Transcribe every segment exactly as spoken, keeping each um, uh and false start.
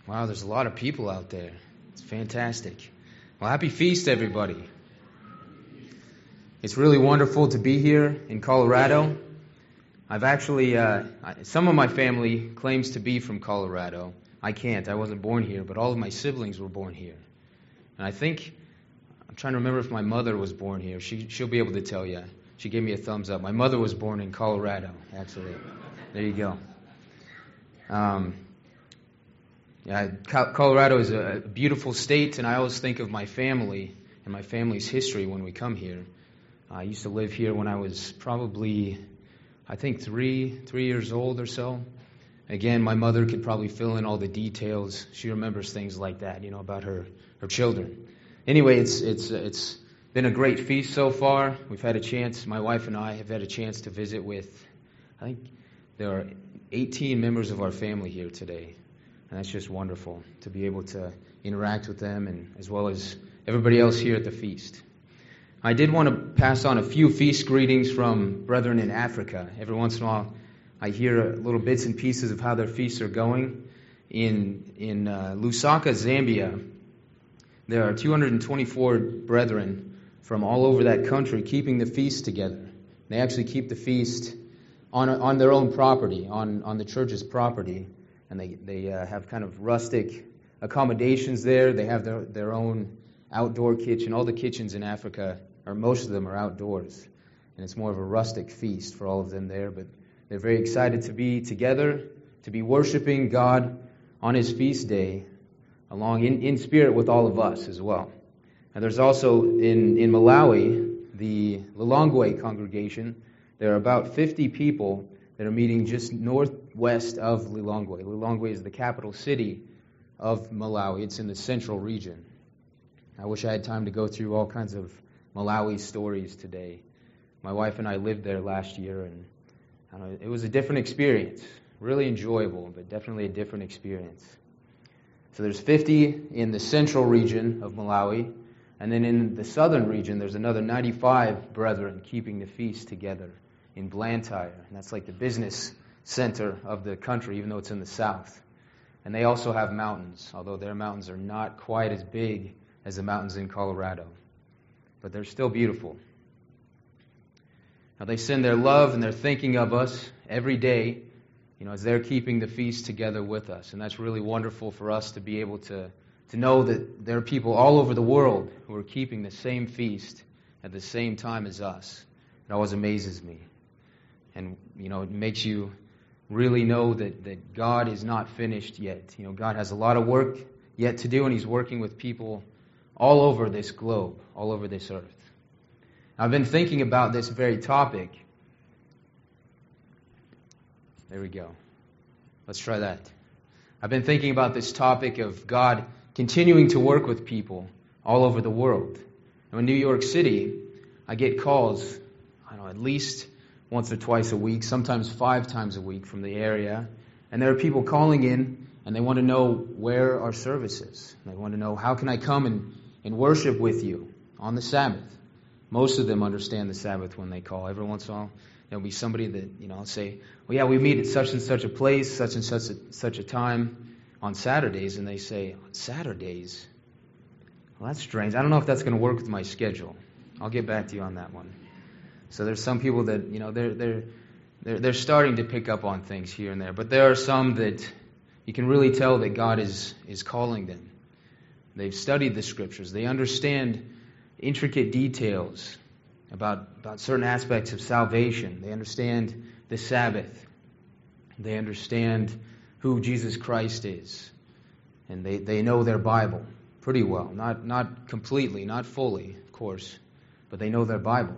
Wow, there's a lot of people out there. It's fantastic. Well, happy feast, everybody. It's really wonderful to be here in Colorado. I've actually, uh, some of my family claims to be from Colorado. I can't. I wasn't born here, but all of my siblings were born here. And I think, I'm trying to remember if my mother was born here. She, she'll be able to tell you. She gave me a thumbs up. My mother was born in Colorado, actually. There you go. Um, yeah, Colorado is a beautiful state, and I always think of my family and my family's history when we come here. I used to live here when I was probably, I think, three, three years old or so. Again, my mother could probably fill in all the details. She remembers things like that, you know, about her, her children. Anyway, it's it's it's been a great feast so far. We've had a chance, my wife and I have had a chance to visit with, I think there are eighteen members of our family here today. And that's just wonderful to be able to interact with them, and as well as everybody else here at the feast. I did want to pass on a few feast greetings from brethren in Africa. Every once in a while, I hear little bits and pieces of how their feasts are going. In in uh, Lusaka, Zambia, there are two hundred twenty-four brethren from all over that country keeping the feast together. They actually keep the feast on on their own property, on, on the church's property. And they, they uh, have kind of rustic accommodations there. They have their, their own outdoor kitchen. All the kitchens in Africa, or most of them, are outdoors. And it's more of a rustic feast for all of them there. But they're very excited to be together, to be worshiping God on His feast day, along in, in spirit with all of us as well. And there's also, in, in Malawi, the Lilongwe congregation, there are about fifty people that are meeting just northwest of Lilongwe. Lilongwe is the capital city of Malawi. It's in the central region. I wish I had time to go through all kinds of Malawi stories today. My wife and I lived there last year, and I don't know, it was a different experience. Really enjoyable, but definitely a different experience. So there's fifty in the central region of Malawi, and then in the southern region, there's another ninety-five brethren keeping the feast together in Blantyre, and that's like the business center of the country, even though it's in the south. And they also have mountains, although their mountains are not quite as big as the mountains in Colorado. But they're still beautiful. Now they send their love and they're thinking of us every day, you know, as they're keeping the feast together with us. And that's really wonderful for us to be able to, to know that there are people all over the world who are keeping the same feast at the same time as us. It always amazes me. And, you know, it makes you really know that, that God is not finished yet. You know, God has a lot of work yet to do, and He's working with people all over this globe, all over this earth. I've been thinking about this very topic. There we go. Let's try that. I've been thinking about this topic of God continuing to work with people all over the world. Now, in New York City, I get calls, I don't know, at least once or twice a week, sometimes five times a week from the area. And there are people calling in, and they want to know where our service is. They want to know, how can I come and, and worship with you on the Sabbath? Most of them understand the Sabbath when they call. Every once in a while, there'll be somebody that, you know, say, well, yeah, we meet at such and such a place, such and such a, such a time on Saturdays. And they say, on Saturdays? Well, that's strange. I don't know if that's going to work with my schedule. I'll get back to you on that one. So there's some people that, you know, they're they're they're they're starting to pick up on things here and there. But there are some that you can really tell that God is is calling them. They've studied the Scriptures. They understand intricate details about, about certain aspects of salvation. They understand the Sabbath. They understand who Jesus Christ is. And they, they know their Bible pretty well. Not not completely, not fully, of course, but they know their Bible.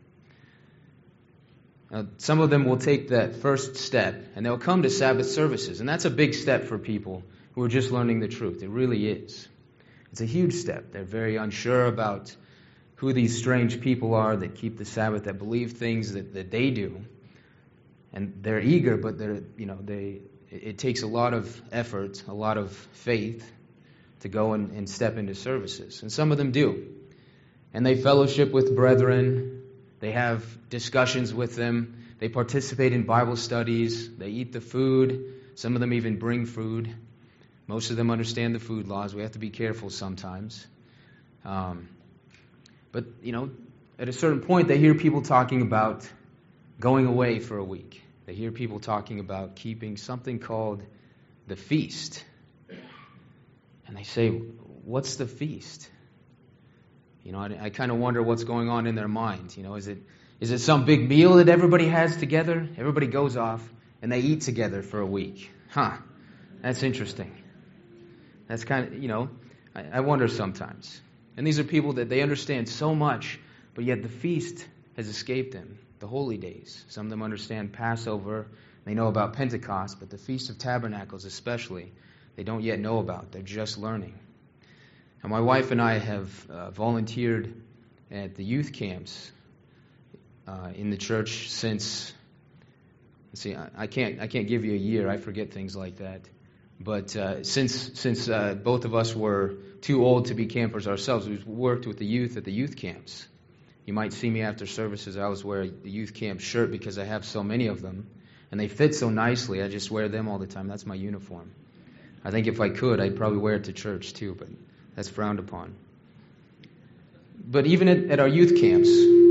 Now, some of them will take that first step, and they'll come to Sabbath services. And that's a big step for people who are just learning the truth. It really is. It's a huge step. They're very unsure about who these strange people are that keep the Sabbath, that believe things that, that they do. And they're eager, but they're, you know, they it, it takes a lot of effort, a lot of faith to go and, and step into services. And some of them do. And they fellowship with brethren. They have discussions with them. They participate in Bible studies. They eat the food. Some of them even bring food. Most of them understand the food laws. We have to be careful sometimes. Um, but, you know, at a certain point, they hear people talking about going away for a week. They hear people talking about keeping something called the feast. And they say, what's the feast? You know, I, I kind of wonder what's going on in their mind. You know, is it is it some big meal that everybody has together? Everybody goes off and they eat together for a week. Huh, that's interesting. That's kind of, you know, I, I wonder sometimes. And these are people that they understand so much, but yet the feast has escaped them, the holy days. Some of them understand Passover. They know about Pentecost, but the Feast of Tabernacles especially, they don't yet know about. They're just learning. And my wife and I have uh, volunteered at the youth camps uh, in the church since, let's see, I, I can't I can't give you a year. I forget things like that. But uh, since since uh, both of us were too old to be campers ourselves, we've worked with the youth at the youth camps. You might see me after services. I always wear the youth camp shirt because I have so many of them. And they fit so nicely. I just wear them all the time. That's my uniform. I think if I could, I'd probably wear it to church too, but that's frowned upon. But even at, at our youth camps,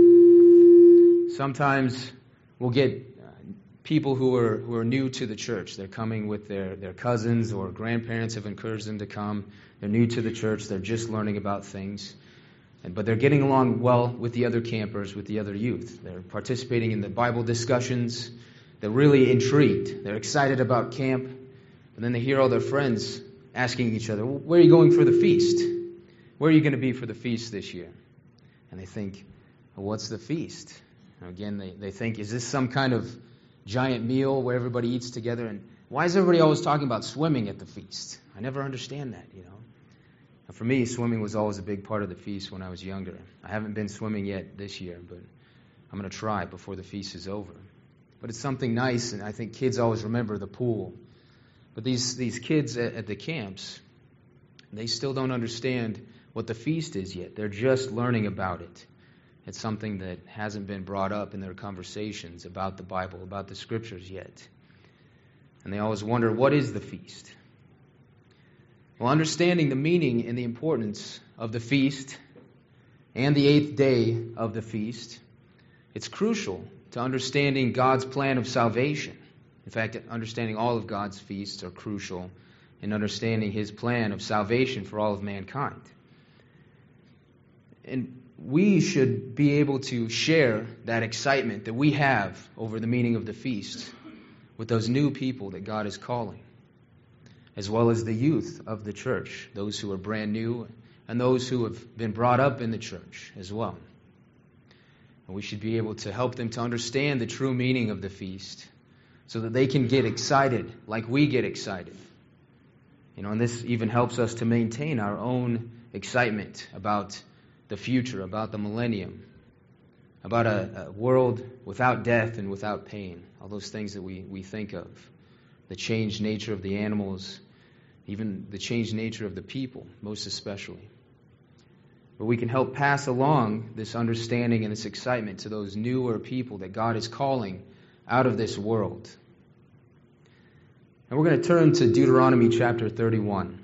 sometimes we'll get people who are who are new to the church. They're coming with their, their cousins or grandparents have encouraged them to come. They're new to the church. They're just learning about things. And, but they're getting along well with the other campers, with the other youth. They're participating in the Bible discussions. They're really intrigued. They're excited about camp. And then they hear all their friends asking each other, where are you going for the feast? Where are you going to be for the feast this year? And they think, well, what's the feast? And again, they, they think, is this some kind of giant meal where everybody eats together? And why is everybody always talking about swimming at the feast? I never understand that, you know. And for me, swimming was always a big part of the feast when I was younger. I haven't been swimming yet this year, but I'm going to try before the feast is over. But it's something nice, and I think kids always remember the pool. But these, these kids at, at the camps, they still don't understand what the feast is yet. They're just learning about it. It's something that hasn't been brought up in their conversations about the Bible, about the Scriptures yet. And they always wonder, what is the feast? Well, understanding the meaning and the importance of the feast and the eighth day of the feast, it's crucial to understanding God's plan of salvation. In fact, understanding all of God's feasts are crucial in understanding His plan of salvation for all of mankind. And we should be able to share that excitement that we have over the meaning of the feast with those new people that God is calling, as well as the youth of the church, those who are brand new and those who have been brought up in the church as well. And we should be able to help them to understand the true meaning of the feast so that they can get excited like we get excited. You know, and this even helps us to maintain our own excitement about the future, about the millennium, about a, a world without death and without pain, all those things that we, we think of, the changed nature of the animals, even the changed nature of the people, most especially. But we can help pass along this understanding and this excitement to those newer people that God is calling out of this world. And we're going to turn to Deuteronomy chapter thirty-one.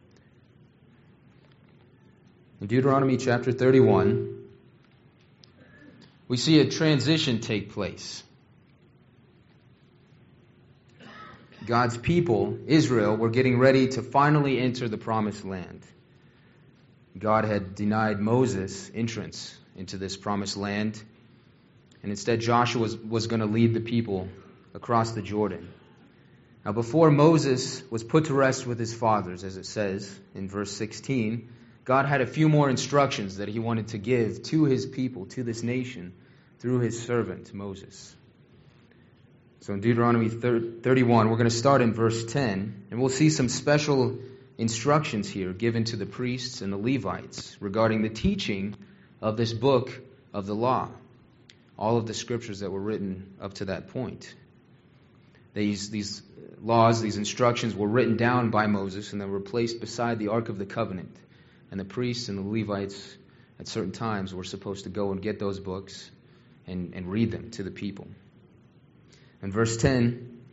In Deuteronomy chapter thirty-one, we see a transition take place. God's people, Israel, were getting ready to finally enter the promised land. God had denied Moses entrance into this promised land, and instead Joshua was, was going to lead the people across the Jordan. Now, before Moses was put to rest with his fathers, as it says in verse sixteen, God had a few more instructions that He wanted to give to His people, to this nation, through His servant Moses. So in Deuteronomy thirty-one, we're going to start in verse ten, and we'll see some special instructions here given to the priests and the Levites regarding the teaching of this book of the law, all of the scriptures that were written up to that point. These, these laws, these instructions were written down by Moses, and they were placed beside the Ark of the Covenant. And the priests and the Levites at certain times were supposed to go and get those books and, and read them to the people. In verse ten,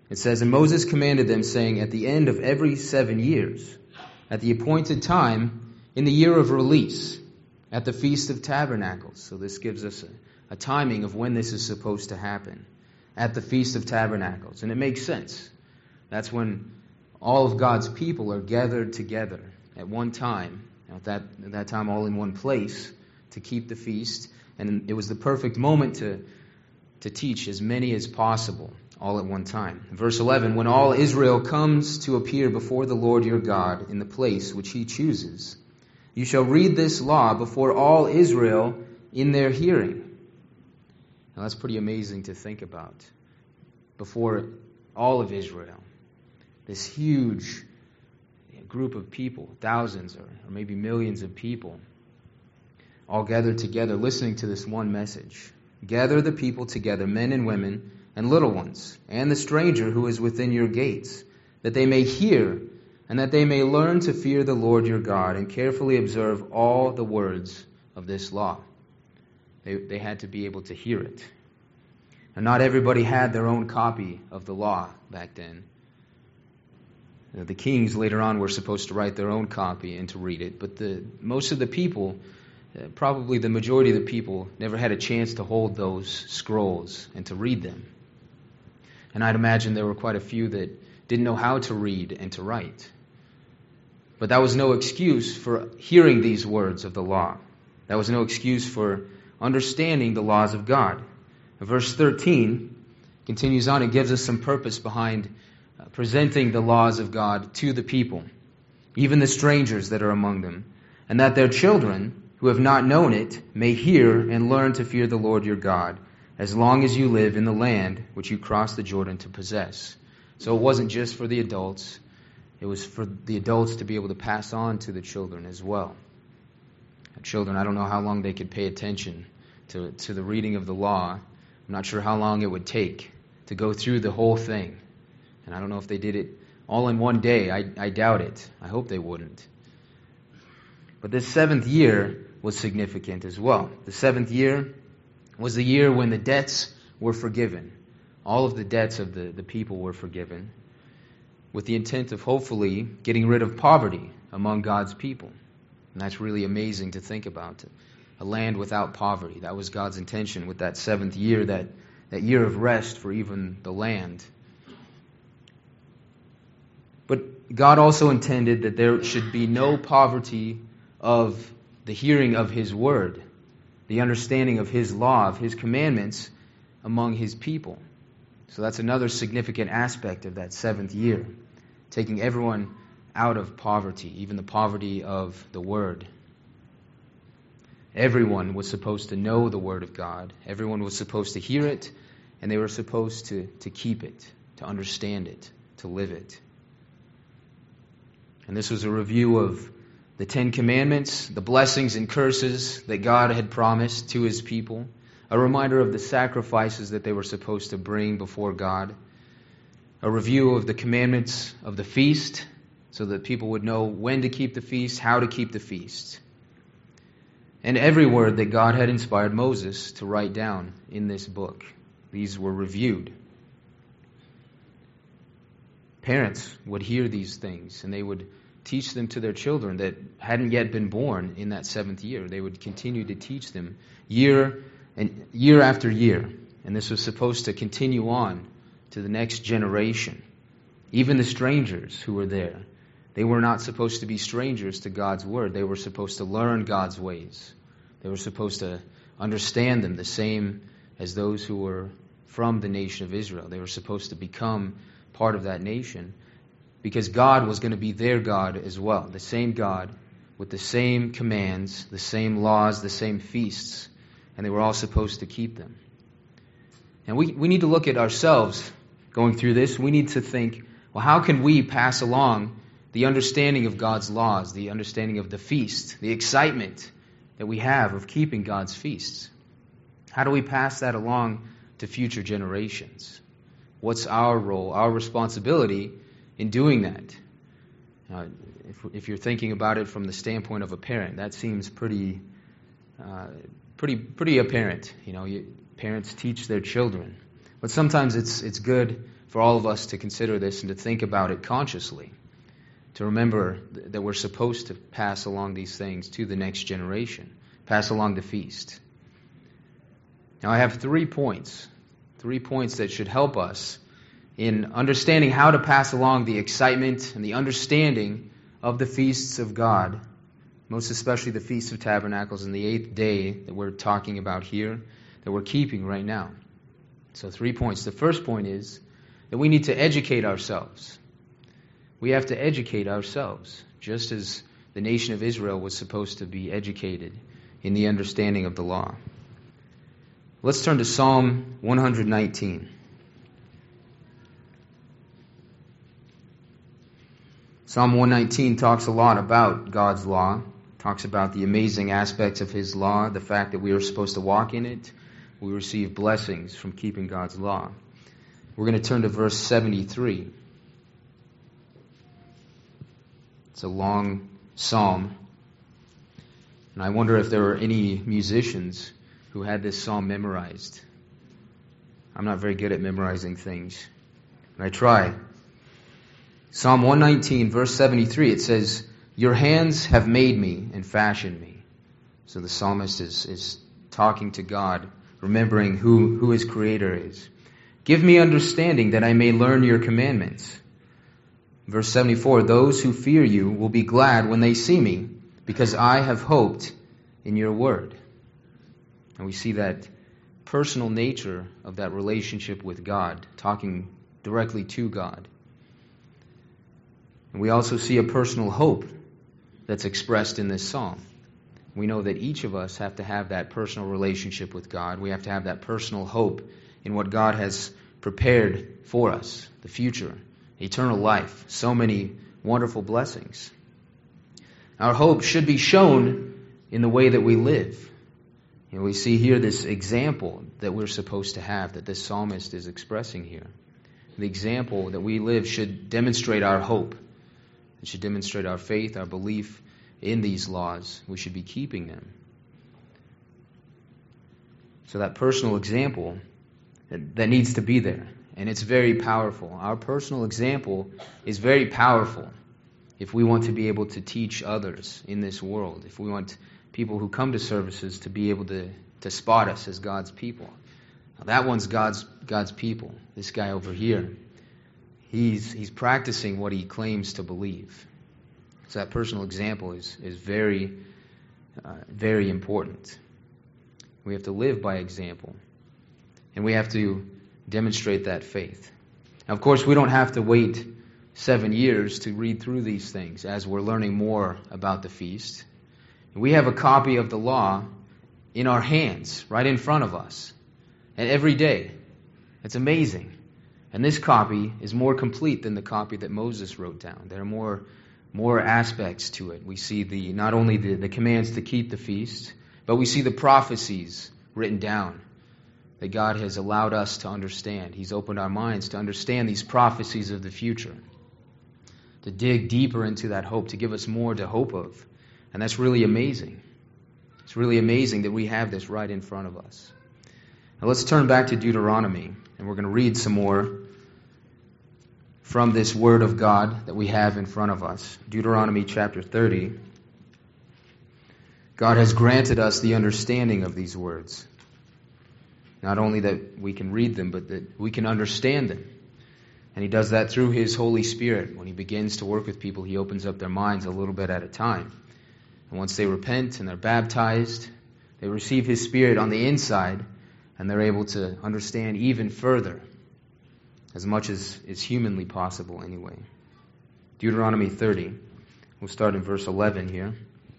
It says, "And Moses commanded them, saying, At the end of every seven years, at the appointed time, in the year of release, at the Feast of Tabernacles." So this gives us a, a timing of when this is supposed to happen. At the Feast of Tabernacles. And it makes sense. That's when all of God's people are gathered together at one time, at that, at that time all in one place, to keep the feast. And it was the perfect moment to, to teach as many as possible, all at one time. Verse eleven, "When all Israel comes to appear before the Lord your God in the place which he chooses, you shall read this law before all Israel in their hearing." Now that's pretty amazing to think about. Before all of Israel, this huge group of people, thousands or, or maybe millions of people, all gathered together listening to this one message. "Gather the people together, men and women and little ones, and the stranger who is within your gates, that they may hear and that they may learn to fear the Lord your God and carefully observe all the words of this law." They, they had to be able to hear it. And not everybody had their own copy of the law back then. The kings later on were supposed to write their own copy and to read it, but the most of the people, probably the majority of the people, never had a chance to hold those scrolls and to read them. And I'd imagine there were quite a few that didn't know how to read and to write. But that was no excuse for hearing these words of the law. That was no excuse for understanding the laws of God. Verse thirteen continues on and gives us some purpose behind uh, presenting the laws of God to the people, even the strangers that are among them, and that their children, who have not known it, may hear and learn to fear the Lord your God, as long as you live in the land which you crossed the Jordan to possess. So it wasn't just for the adults, it was for the adults to be able to pass on to the children as well. Children, I don't know how long they could pay attention to, to the reading of the law. I'm not sure how long it would take to go through the whole thing. And I don't know if they did it all in one day. I, I doubt it. I hope they wouldn't. But this seventh year was significant as well. The seventh year was the year when the debts were forgiven. All of the debts of the, the people were forgiven, with the intent of hopefully getting rid of poverty among God's people. And that's really amazing to think about. A land without poverty. That was God's intention with that seventh year, that, that year of rest for even the land. But God also intended that there should be no poverty of the hearing of His word, the understanding of His law, of His commandments among His people. So that's another significant aspect of that seventh year, taking everyone out of poverty, even the poverty of the Word. Everyone was supposed to know the Word of God. Everyone was supposed to hear it, and they were supposed to, to keep it, to understand it, to live it. And this was a review of the Ten Commandments, the blessings and curses that God had promised to His people, a reminder of the sacrifices that they were supposed to bring before God, a review of the commandments of the feast, so that people would know when to keep the feast, how to keep the feast. And every word that God had inspired Moses to write down in this book. These were reviewed. Parents would hear these things, and they would teach them to their children that hadn't yet been born in that seventh year. They would continue to teach them year and year after year. And this was supposed to continue on to the next generation. Even the strangers who were there, they were not supposed to be strangers to God's word. They were supposed to learn God's ways. They were supposed to understand them the same as those who were from the nation of Israel. They were supposed to become part of that nation because God was going to be their God as well. The same God with the same commands, the same laws, the same feasts. And they were all supposed to keep them. And we, we need to look at ourselves going through this. We need to think, well, how can we pass along the understanding of God's laws, the understanding of the feast, the excitement that we have of keeping God's feasts? How do we pass that along to future generations? What's our role, our responsibility in doing that? Uh, if, if you're thinking about it from the standpoint of a parent, that seems pretty, uh, pretty, pretty apparent. You know, you, parents teach their children, but sometimes it's it's good for all of us to consider this and to think about it consciously, to remember th- that we're supposed to pass along these things to the next generation, pass along the feast. Now I have three points, three points that should help us in understanding how to pass along the excitement and the understanding of the feasts of God, most especially the Feast of Tabernacles and the eighth day that we're talking about here, that we're keeping right now. So three points. The first point is that we need to educate ourselves. We have to educate ourselves, just as the nation of Israel was supposed to be educated in the understanding of the law. Let's turn to Psalm one nineteen. Psalm one nineteen talks a lot about God's law, talks about the amazing aspects of His law, the fact that we are supposed to walk in it. We receive blessings from keeping God's law. We're going to turn to verse seventy-three. It's a long psalm. And I wonder if there were any musicians who had this psalm memorized. I'm not very good at memorizing things, but I try. Psalm one nineteen, verse seventy-three, it says, "Your hands have made me and fashioned me." So the psalmist is, is talking to God, remembering who, who his creator is. "Give me understanding that I may learn your commandments." Verse seventy-four, "Those who fear you will be glad when they see me, because I have hoped in your word." And we see that personal nature of that relationship with God, talking directly to God. And we also see a personal hope that's expressed in this psalm. We know that each of us have to have that personal relationship with God. We have to have that personal hope in what God has prepared for us, the future, eternal life, so many wonderful blessings. Our hope should be shown in the way that we live. You know, we see here this example that we're supposed to have, that this psalmist is expressing here. The example that we live should demonstrate our hope. It should demonstrate our faith, our belief in these laws. We should be keeping them. So that personal example, that needs to be there. And it's very powerful. Our personal example is very powerful if we want to be able to teach others in this world. If we want people who come to services to be able to, to spot us as God's people. Now that one's God's God's people. This guy over here, he's he's practicing what he claims to believe. So that personal example is is very, uh, very important. We have to live by example. And we have to demonstrate that faith. Now, of course, we don't have to wait seven years to read through these things as we're learning more about the feast. We have a copy of the law in our hands, right in front of us, and every day. It's amazing. And this copy is more complete than the copy that Moses wrote down. There are more, more aspects to it. We see the not only the, the commands to keep the feast, but we see the prophecies written down that God has allowed us to understand. He's opened our minds to understand these prophecies of the future, to dig deeper into that hope, to give us more to hope of. And that's really amazing. It's really amazing that we have this right in front of us. Now let's turn back to Deuteronomy, and we're going to read some more from this Word of God that we have in front of us. Deuteronomy chapter thirty. God has granted us the understanding of these words. Not only that we can read them, but that we can understand them. And He does that through His Holy Spirit. When He begins to work with people, He opens up their minds a little bit at a time. And once they repent and they're baptized, they receive His Spirit on the inside, and they're able to understand even further, as much as is humanly possible anyway. Deuteronomy thirty. We'll start in verse eleven here.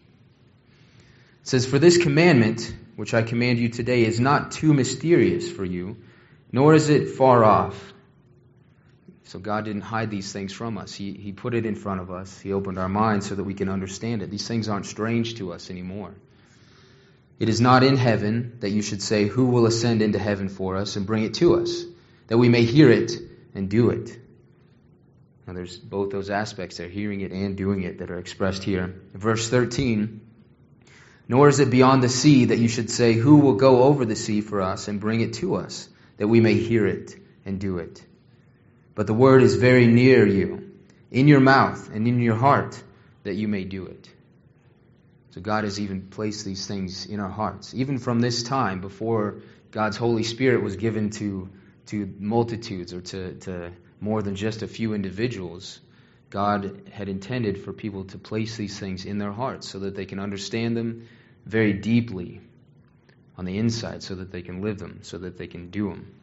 It says, "For this commandment, which I command you today, is not too mysterious for you, nor is it far off." So God didn't hide these things from us. He, he put it in front of us. He opened our minds so that we can understand it. These things aren't strange to us anymore. "It is not in heaven that you should say, 'Who will ascend into heaven for us and bring it to us, that we may hear it and do it?'" Now there's both those aspects there, hearing it and doing it, that are expressed here. Verse thirteen, "Nor is it beyond the sea that you should say, 'Who will go over the sea for us and bring it to us, that we may hear it and do it?'" but the word is very near you, in your mouth and in your heart, that you may do it. So God has even placed these things in our hearts. Even from this time, before God's Holy Spirit was given to, to multitudes or to, to more than just a few individuals, God had intended for people to place these things in their hearts so that they can understand them very deeply on the inside, so that they can live them, so that they can do them.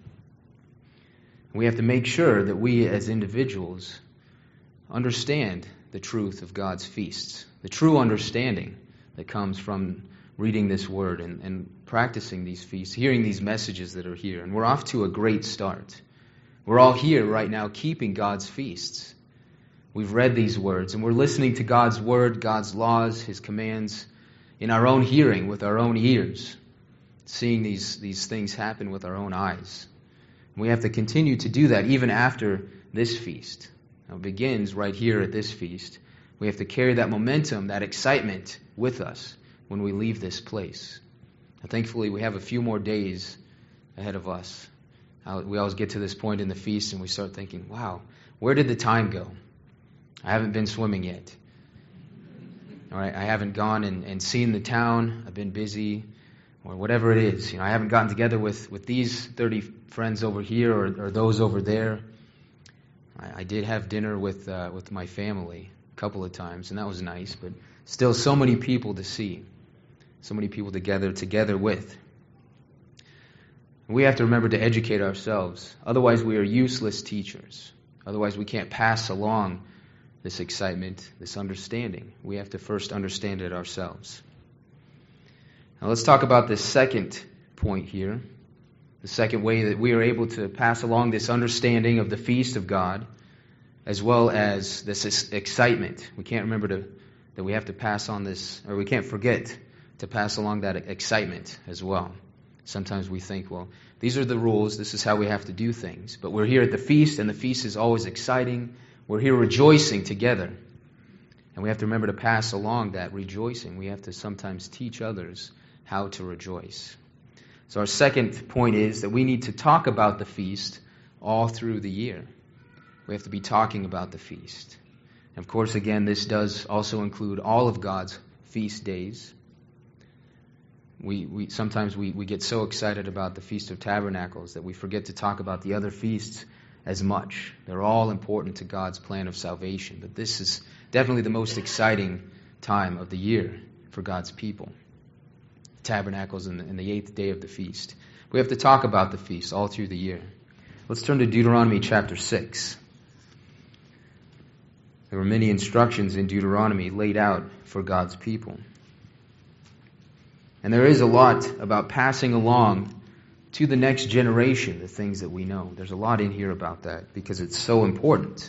We have to make sure that we as individuals understand the truth of God's feasts, the true understanding that comes from reading this word and, and practicing these feasts, hearing these messages that are here. And we're off to a great start. We're all here right now keeping God's feasts. We've read these words, and we're listening to God's word, God's laws, His commands, in our own hearing, with our own ears, seeing these, these things happen with our own eyes. And we have to continue to do that even after this feast. Now, it begins right here at this feast. We have to carry that momentum, that excitement with us when we leave this place. And thankfully, we have a few more days ahead of us. We always get to this point in the feast and we start thinking, wow, where did the time go? I haven't been swimming yet. All right, I haven't gone and, and seen the town. I've been busy, or whatever it is. You know, I haven't gotten together with, with these thirty friends over here or, or those over there. I, I did have dinner with uh, with my family a couple of times, and that was nice. But still, so many people to see, so many people to gather together with. We have to remember to educate ourselves. Otherwise, we are useless teachers. Otherwise, we can't pass along this excitement, this understanding. We have to first understand it ourselves. Now let's talk about this second point here. The second way that we are able to pass along this understanding of the feast of God, as well as this excitement. We can't remember to, that we have to pass on this, or we can't forget to pass along that excitement as well. Sometimes we think, well, these are the rules, this is how we have to do things. But we're here at the feast, and the feast is always exciting. We're here rejoicing together. And we have to remember to pass along that rejoicing. We have to sometimes teach others how to rejoice. So our second point is that we need to talk about the feast all through the year. We have to be talking about the feast. And of course, again, this does also include all of God's feast days. We, we sometimes we, we get so excited about the Feast of Tabernacles that we forget to talk about the other feasts as much. They're all important to God's plan of salvation. But this is definitely the most exciting time of the year for God's people. Tabernacles and the, and the eighth day of the feast. We have to talk about the feast all through the year. Let's turn to Deuteronomy chapter six. There were many instructions in Deuteronomy laid out for God's people. And there is a lot about passing along to the next generation the things that we know. There's a lot in here about that because it's so important.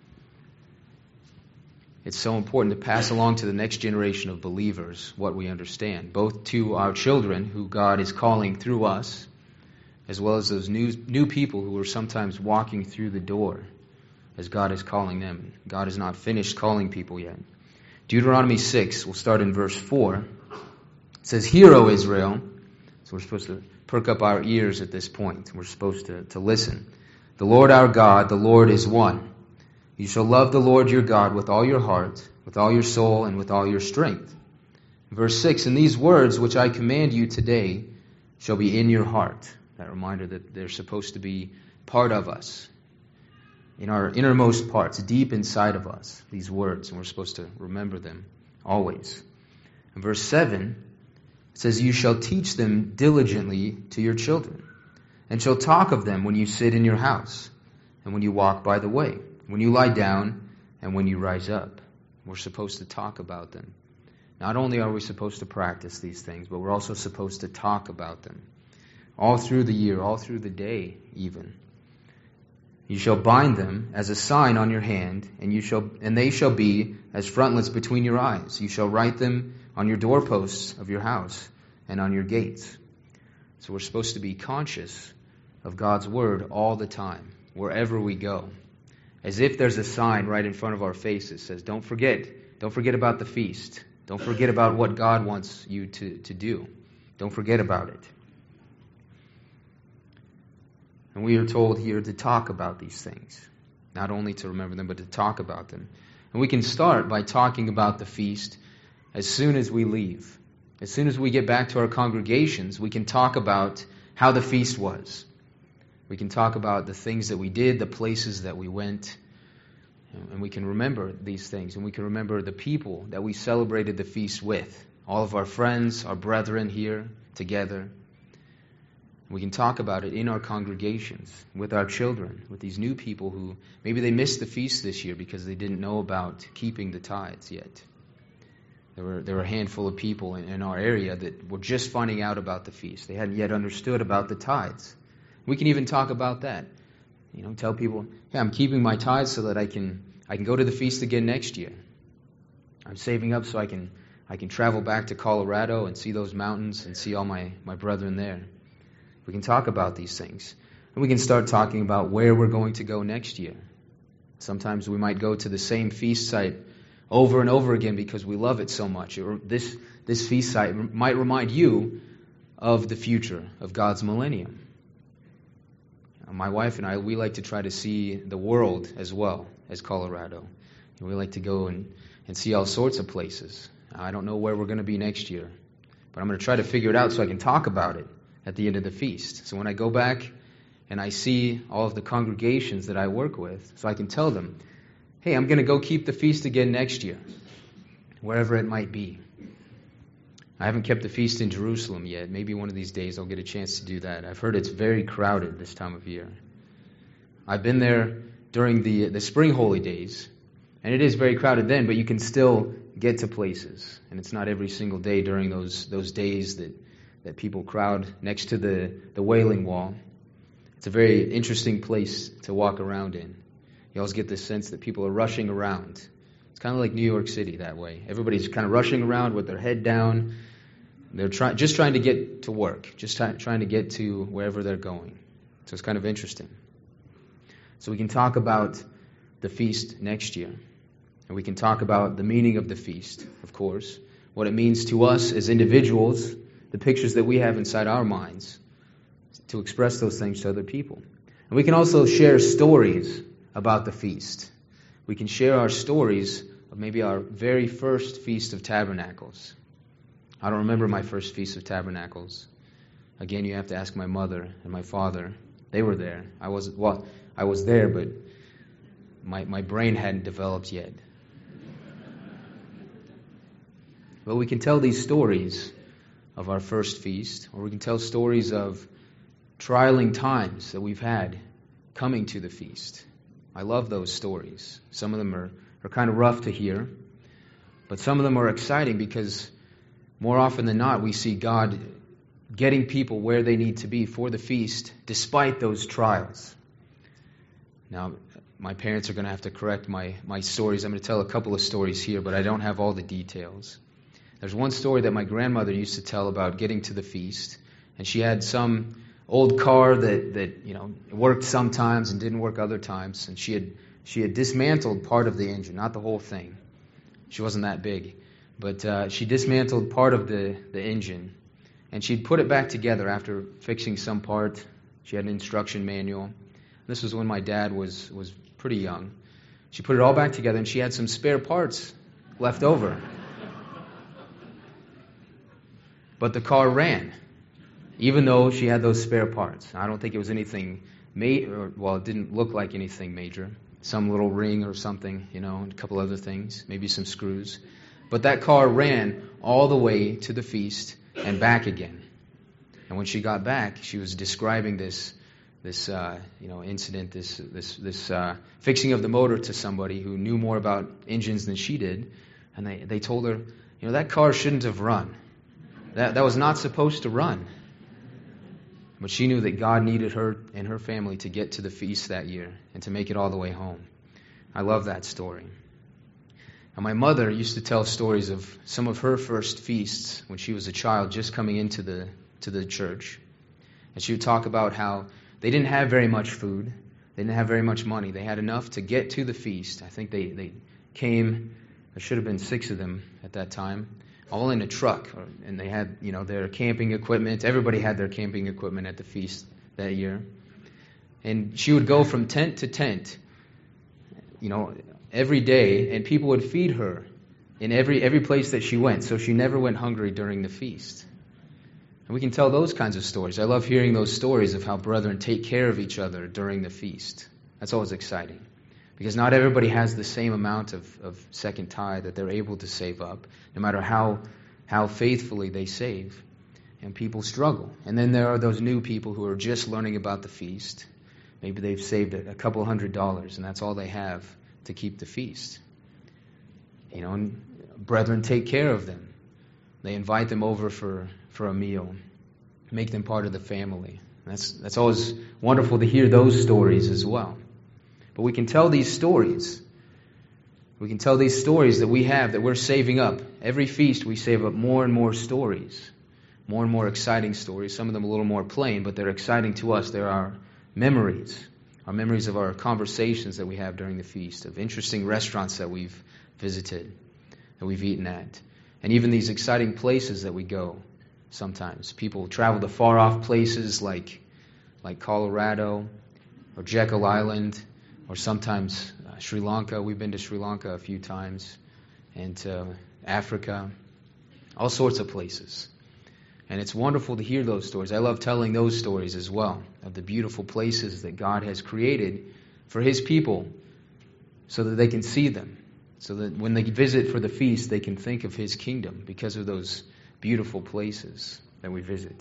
It's so important to pass along to the next generation of believers what we understand, both to our children who God is calling through us, as well as those new, new people who are sometimes walking through the door as God is calling them. God has not finished calling people yet. Deuteronomy six, we'll start in verse four. It says, "Hear, O Israel." So we're supposed to perk up our ears at this point. We're supposed to, to listen. "The Lord our God, the Lord is one. You shall love the Lord your God with all your heart, with all your soul, and with all your strength." Verse six, "And these words which I command you today shall be in your heart." That reminder that they're supposed to be part of us, in our innermost parts, deep inside of us, these words, and we're supposed to remember them always. And verse seven, it says, "You shall teach them diligently to your children, and shall talk of them when you sit in your house, and when you walk by the way, when you lie down, and when you rise up." We're supposed to talk about them. Not only are we supposed to practice these things, but we're also supposed to talk about them. All through the year, all through the day even. "You shall bind them as a sign on your hand, and you shall, and they shall be as frontlets between your eyes. You shall write them on your doorposts of your house and on your gates." So we're supposed to be conscious of God's word all the time, wherever we go. As if there's a sign right in front of our face that says, don't forget, don't forget about the feast. Don't forget about what God wants you to, to do. Don't forget about it. And we are told here to talk about these things. not only to remember them, but to talk about them. And we can start by talking about the feast as soon as we leave. As soon as we get back to our congregations, we can talk about how the feast was. We can talk about the things that we did, the places that we went, and we can remember these things. And we can remember the people that we celebrated the feast with, all of our friends, our brethren here together. We can talk about it in our congregations, with our children, with these new people who maybe they missed the feast this year because they didn't know about keeping the tithes yet. There were there were a handful of people in, in our area that were just finding out about the feast. They hadn't yet understood about the tithes. We can even talk about that. You know, tell people, hey, I'm keeping my tithes so that I can I can go to the feast again next year. I'm saving up so I can I can travel back to Colorado and see those mountains and see all my, my brethren there. We can talk about these things. And we can start talking about where we're going to go next year. Sometimes we might go to the same feast site over and over again because we love it so much. It, this, this feast site might remind you of the future, of God's millennium. My wife and I, we like to try to see the world as well as Colorado. And we like to go and, and see all sorts of places. I don't know where we're going to be next year, but I'm going to try to figure it out so I can talk about it at the end of the feast. So when I go back and I see all of the congregations that I work with, so I can tell them, hey, I'm going to go keep the feast again next year, wherever it might be. I haven't kept the feast in Jerusalem yet. Maybe one of these days I'll get a chance to do that. I've heard it's very crowded this time of year. I've been there during the, the spring holy days, and it is very crowded then, but you can still get to places. And it's not every single day during those those days that, that people crowd next to the, the Wailing Wall. It's a very interesting place to walk around in. You always get this sense that people are rushing around. It's kind of like New York City that way. Everybody's kind of rushing around with their head down. They're try, just trying to get to work, just try, trying to get to wherever they're going. So it's kind of interesting. So we can talk about the feast next year. And we can talk about the meaning of the feast, of course, what it means to us as individuals, the pictures that we have inside our minds, to express those things to other people. And we can also share stories about the feast. We can share our stories of maybe our very first Feast of Tabernacles. I don't remember my first Feast of Tabernacles. Again, you have to ask my mother and my father. They were there. I was well, I was there, but my my brain hadn't developed yet. But we can tell these stories of our first feast, or we can tell stories of trialing times that we've had coming to the feast. I love those stories. Some of them are, are kind of rough to hear, but some of them are exciting because more often than not, we see God getting people where they need to be for the feast despite those trials. Now, my parents are going to have to correct my, my stories. I'm going to tell a couple of stories here, but I don't have all the details. There's one story that my grandmother used to tell about getting to the feast, and she had some old car that, that you know worked sometimes and didn't work other times, and she had she had dismantled part of the engine, not the whole thing. She wasn't that big, but uh, she dismantled part of the, the engine, and she'd put it back together after fixing some part. She had an instruction manual. This was when my dad was was pretty young. She put it all back together, and she had some spare parts left over. But the car ran, even though she had those spare parts. I don't think it was anything major. Well, it didn't look like anything major. Some little ring or something, you know, and a couple other things, maybe some screws. But that car ran all the way to the feast and back again. And when she got back, she was describing this, this, uh, you know, incident, this, this, this uh, fixing of the motor to somebody who knew more about engines than she did. And they, they told her, you know, that car shouldn't have run. That, that was not supposed to run. But she knew that God needed her and her family to get to the feast that year and to make it all the way home. I love that story. And my mother used to tell stories of some of her first feasts when she was a child, just coming into the to the church. And she would talk about how they didn't have very much food. They didn't have very much money. They had enough to get to the feast. I think they, they came, there should have been six of them at that time, all in a truck, and they had, you know, their camping equipment. Everybody had their camping equipment at the feast that year. And she would go from tent to tent, you know, every day, and people would feed her in every every place that she went, so she never went hungry during the feast. And we can tell those kinds of stories. I love hearing those stories of how brethren take care of each other during the feast. That's always exciting. Because not everybody has the same amount of, of second tithe that they're able to save up, no matter how how faithfully they save. And people struggle. And then there are those new people who are just learning about the feast. Maybe they've saved a, a couple hundred dollars, and that's all they have to keep the feast. You know, and brethren take care of them. They invite them over for, for a meal, make them part of the family. That's that's always wonderful to hear those stories as well. But we can tell these stories. We can tell these stories that we have, that we're saving up. Every feast we save up more and more stories. More and more exciting stories. Some of them a little more plain, but they're exciting to us. They're our memories. Our memories of our conversations that we have during the feast, of interesting restaurants that we've visited, that we've eaten at. And even these exciting places that we go sometimes. People travel to far-off places like, like Colorado or Jekyll Island, or sometimes uh, Sri Lanka. We've been to Sri Lanka a few times, and to Africa, all sorts of places. And it's wonderful to hear those stories. I love telling those stories as well, of the beautiful places that God has created for His people so that they can see them, so that when they visit for the feast, they can think of His kingdom because of those beautiful places that we visit.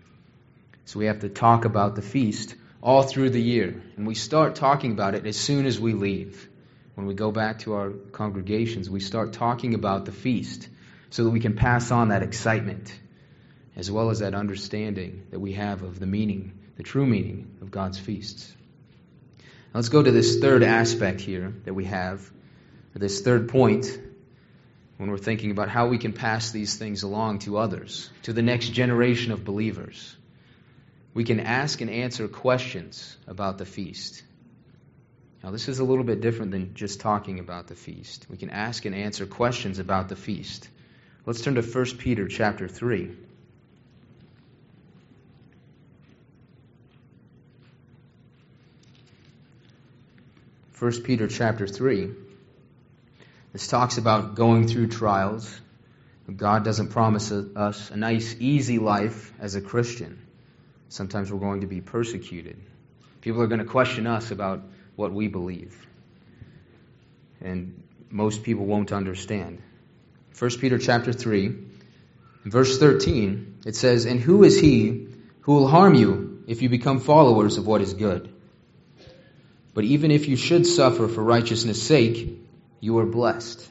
So we have to talk about the feast all through the year. And we start talking about it as soon as we leave. When we go back to our congregations, we start talking about the feast so that we can pass on that excitement as well as that understanding that we have of the meaning, the true meaning of God's feasts. Now let's go to this third aspect here that we have, or this third point when we're thinking about how we can pass these things along to others, to the next generation of believers. We can ask and answer questions about the feast. Now, this is a little bit different than just talking about the feast. We can ask and answer questions about the feast. Let's turn to First Peter chapter three. First Peter chapter three. This talks about going through trials. God doesn't promise us a nice, easy life as a Christian. Sometimes we're going to be persecuted. People are going to question us about what we believe. And most people won't understand. First Peter chapter three, verse thirteen, it says, "And who is he who will harm you if you become followers of what is good? But even if you should suffer for righteousness' sake, you are blessed.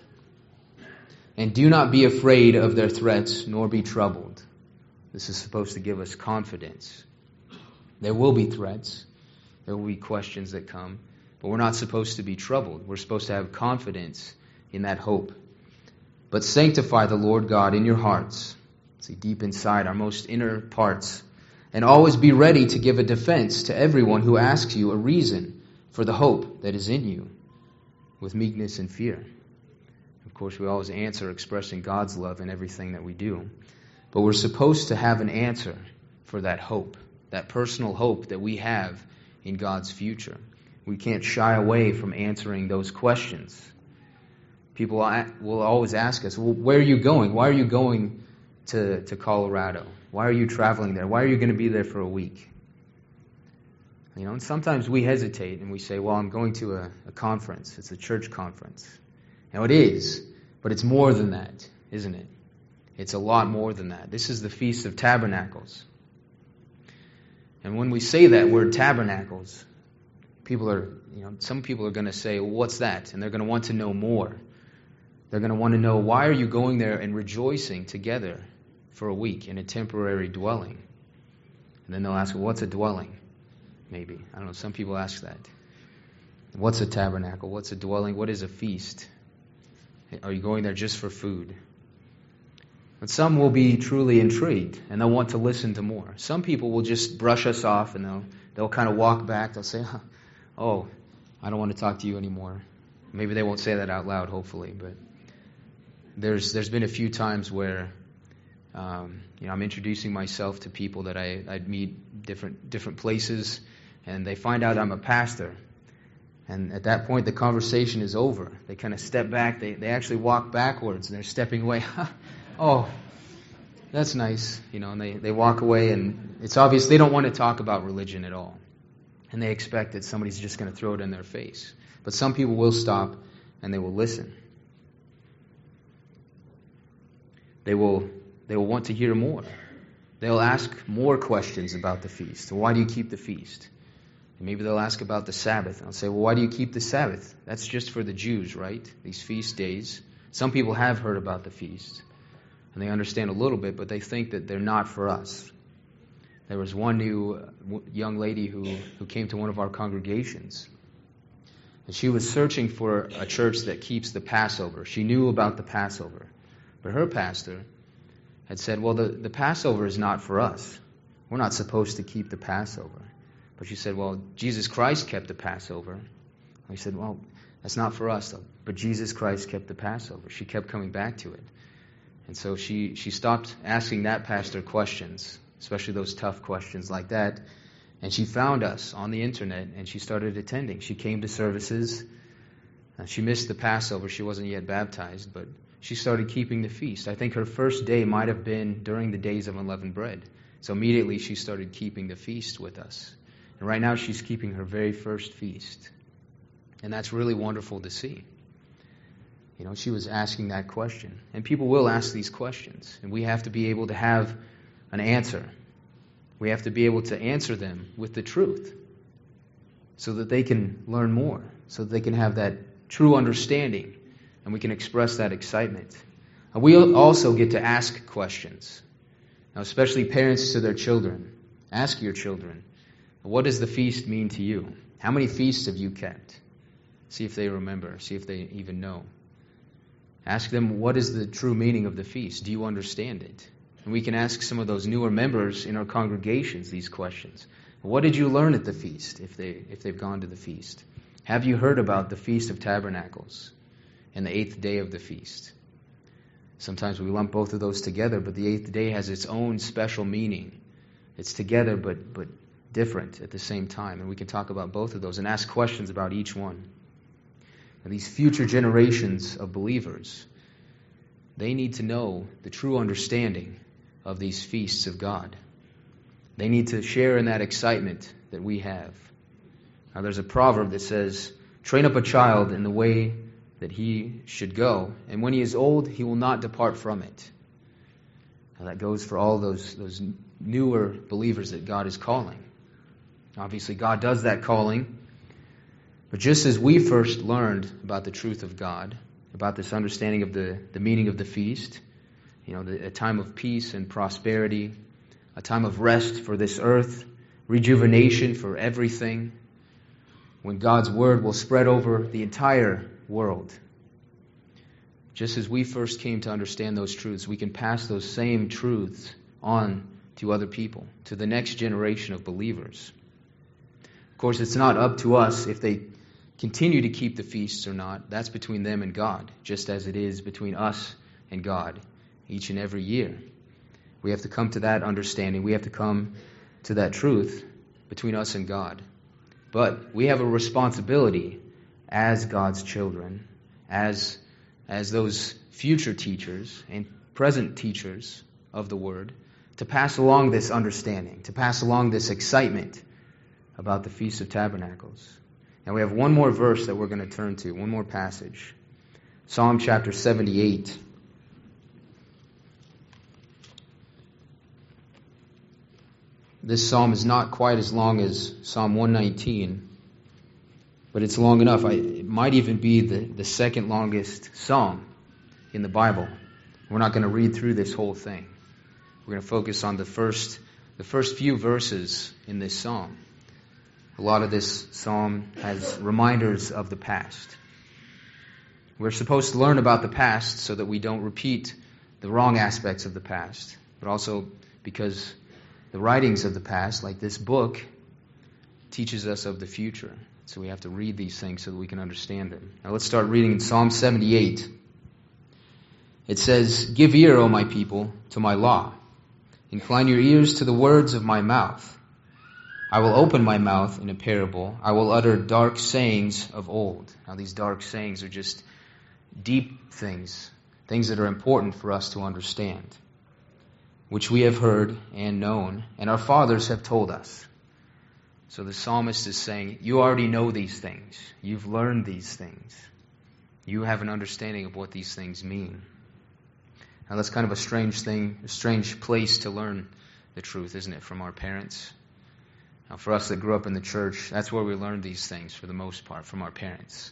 And do not be afraid of their threats, nor be troubled." This is supposed to give us confidence. There will be threats. There will be questions that come. But we're not supposed to be troubled. We're supposed to have confidence in that hope. "But sanctify the Lord God in your hearts." See, deep inside our most inner parts. "And always be ready to give a defense to everyone who asks you a reason for the hope that is in you, with meekness and fear." Of course, we always answer expressing God's love in everything that we do. But we're supposed to have an answer for that hope, that personal hope that we have in God's future. We can't shy away from answering those questions. People will always ask us, "Well, where are you going? Why are you going to, to Colorado? Why are you traveling there? Why are you going to be there for a week?" You know, and sometimes we hesitate and we say, "Well, I'm going to a, a conference. It's a church conference." Now it is, but it's more than that, isn't it? It's a lot more than that. This is the Feast of Tabernacles. And when we say that word tabernacles, people are, you know, some people are going to say, "Well, what's that?" And they're going to want to know more. They're going to want to know, why are you going there and rejoicing together for a week in a temporary dwelling? And then they'll ask, "Well, what's a dwelling?" Maybe. I don't know. Some people ask that. What's a tabernacle? What's a dwelling? What is a feast? Are you going there just for food? But some will be truly intrigued, and they'll want to listen to more. Some people will just brush us off, and they'll they'll kind of walk back. They'll say, "Oh, I don't want to talk to you anymore." Maybe they won't say that out loud, hopefully. But there's there's been a few times where um, you know I'm introducing myself to people that I I'd meet different different places, and they find out I'm a pastor, And at that point, the conversation is over. They kind of step back. They, they actually walk backwards, and they're stepping away. Oh, that's nice. You know, and they, they walk away, and it's obvious they don't want to talk about religion at all. And they expect that somebody's just going to throw it in their face. But some people will stop, and they will listen. They will, they will want to hear more. They'll ask more questions about the feast. Why do you keep the feast? And maybe they'll ask about the Sabbath. And I'll say, well, why do you keep the Sabbath? That's just for the Jews, right? These feast days. Some people have heard about the feast. And they understand a little bit, but they think that they're not for us. There was one new young lady who, who came to one of our congregations. And she was searching for a church that keeps the Passover. She knew about the Passover. But her pastor had said, well, the, the Passover is not for us. We're not supposed to keep the Passover. But she said, well, Jesus Christ kept the Passover. I said, well, that's not for us, though. But Jesus Christ kept the Passover. She kept coming back to it. And so she, she stopped asking that pastor questions, especially those tough questions like that. And she found us on the internet, and she started attending. She came to services. Uh, she missed the Passover. She wasn't yet baptized, but she started keeping the feast. I think her first day might have been during the days of unleavened bread. So immediately she started keeping the feast with us. And right now she's keeping her very first feast. And that's really wonderful to see. You know, she was asking that question. And people will ask these questions. And we have to be able to have an answer. We have to be able to answer them with the truth. So that they can learn more. So that they can have that true understanding. And we can express that excitement. And we also get to ask questions. Now, especially parents to their children. Ask your children, what does the feast mean to you? How many feasts have you kept? See if they remember. See if they even know. Ask them, what is the true meaning of the feast? Do you understand it? And we can ask some of those newer members in our congregations these questions. What did you learn at the feast, if, they, if they've gone to the feast? Have you heard about the Feast of Tabernacles and the eighth day of the feast? Sometimes we lump both of those together, but the eighth day has its own special meaning. It's together, but but different at the same time. And we can talk about both of those and ask questions about each one. And these future generations of believers, they need to know the true understanding of these feasts of God. They need to share in that excitement that we have. Now, there's a proverb that says, train up a child in the way that he should go, and when he is old, he will not depart from it. Now, that goes for all those, those newer believers that God is calling. Obviously, God does that calling. But just as we first learned about the truth of God, about this understanding of the, the meaning of the feast, you know, the, a time of peace and prosperity, a time of rest for this earth, rejuvenation for everything, when God's word will spread over the entire world. Just as we first came to understand those truths, we can pass those same truths on to other people, to the next generation of believers. Of course, it's not up to us if they continue to keep the feasts or not. That's between them and God, just as it is between us and God each and every year. We have to come to that understanding. We have to come to that truth between us and God. But we have a responsibility as God's children, as, as those future teachers and present teachers of the Word, to pass along this understanding, to pass along this excitement about the Feast of Tabernacles. Now we have one more verse that we're going to turn to, one more passage. Psalm chapter seventy-eight. This psalm is not quite as long as Psalm one nineteen, but it's long enough. I, it might even be the, the second longest psalm in the Bible. We're not going to read through this whole thing. We're going to focus on the first, the first few verses in this psalm. A lot of this psalm has reminders of the past. We're supposed to learn about the past so that we don't repeat the wrong aspects of the past, but also because the writings of the past, like this book, teaches us of the future. So we have to read these things so that we can understand them. Now let's start reading in Psalm seventy-eight. It says, "Give ear, O my people, to my law. Incline your ears to the words of my mouth. I will open my mouth in a parable. I will utter dark sayings of old. Now these dark sayings are just deep things, things that are important for us to understand, which we have heard and known, and our fathers have told us. So the psalmist is saying, you already know these things. You've learned these things. You have an understanding of what these things mean. Now that's kind of a strange thing, a strange place to learn the truth, isn't it, from our parents? Now for us that grew up in the church, that's where we learned these things for the most part, from our parents.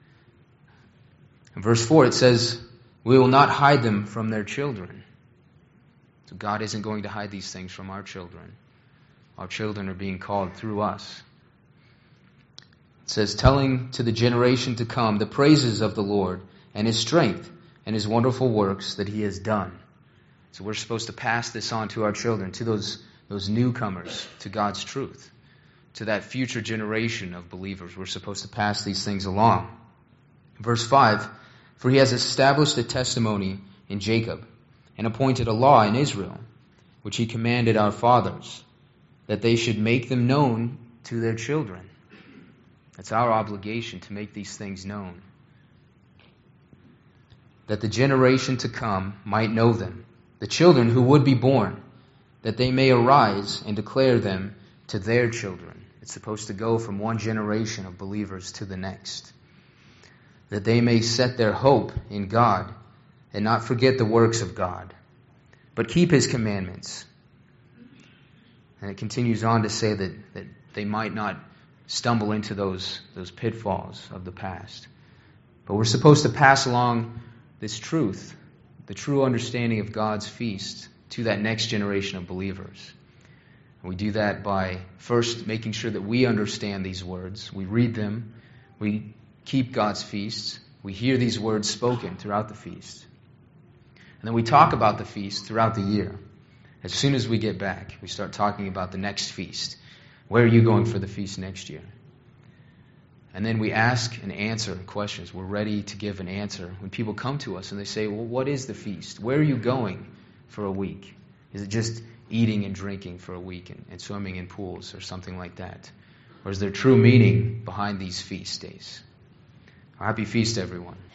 In verse four it says, we will not hide them from their children. So God isn't going to hide these things from our children. Our children are being called through us. It says, telling to the generation to come the praises of the Lord and His strength and His wonderful works that He has done. So we're supposed to pass this on to our children, to those, those newcomers, to God's truth, to that future generation of believers. We're supposed to pass these things along. Verse five, for He has established a testimony in Jacob and appointed a law in Israel, which He commanded our fathers, that they should make them known to their children. It's our obligation to make these things known, that the generation to come might know them, the children who would be born, that they may arise and declare them to their children. It's supposed to go from one generation of believers to the next, that they may set their hope in God and not forget the works of God, but keep His commandments. And it continues on to say that, that they might not stumble into those, those pitfalls of the past. But we're supposed to pass along this truth, the true understanding of God's feast, to that next generation of believers. And we do that by first making sure that we understand these words. We read them. We keep God's feasts. We hear these words spoken throughout the feast. And then we talk about the feast throughout the year. As soon as we get back, we start talking about the next feast. Where are you going for the feast next year? And then we ask and answer questions. We're ready to give an answer. When people come to us and they say, well, what is the feast? Where are you going for a week? Is it just eating and drinking for a week and, and swimming in pools or something like that? Or is there true meaning behind these feast days? Happy feast, everyone.